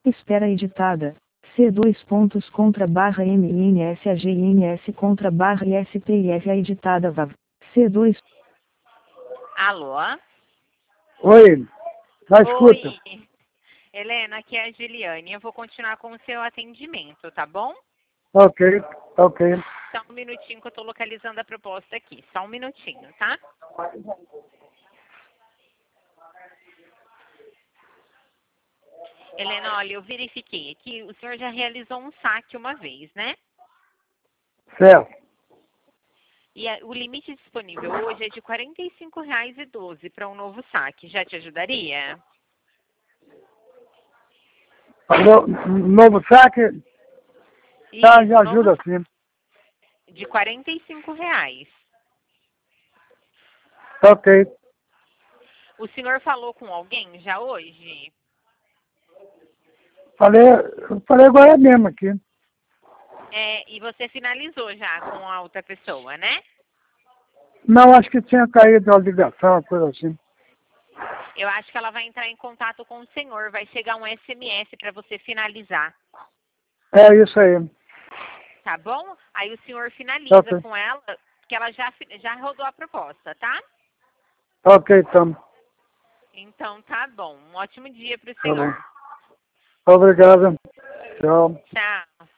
Espera editada. C2 pontos contra barra MINSAGINS contra barra ISPIF editada VAV. C2. Alô? Oi, na escuta. Oi. Helena, aqui é a Giliane. Eu vou continuar com o seu atendimento, tá bom? Ok, ok. Só um minutinho que eu estou localizando a proposta aqui. Só um minutinho, tá? Helena, olha, eu verifiquei aqui. O senhor já realizou um saque uma vez, né? Certo. E o limite disponível hoje é de R$ 45,12 para um novo saque. Já te ajudaria? Novo saque, tá, Isso, me ajuda sim. de R$ 45. Ok. O senhor falou com alguém já hoje? Falei agora mesmo aqui. E você finalizou já com a outra pessoa, né? Não, acho que tinha caído a ligação, uma coisa assim. Eu acho que ela vai entrar em contato com o senhor. Vai chegar um SMS para você finalizar. É isso aí. Tá bom? Aí o senhor finaliza Ok. com ela, que ela já rodou a proposta, tá? Ok, então. Então tá bom. Um ótimo dia para o Tá bom. senhor. Obrigado. Tchau. Tchau.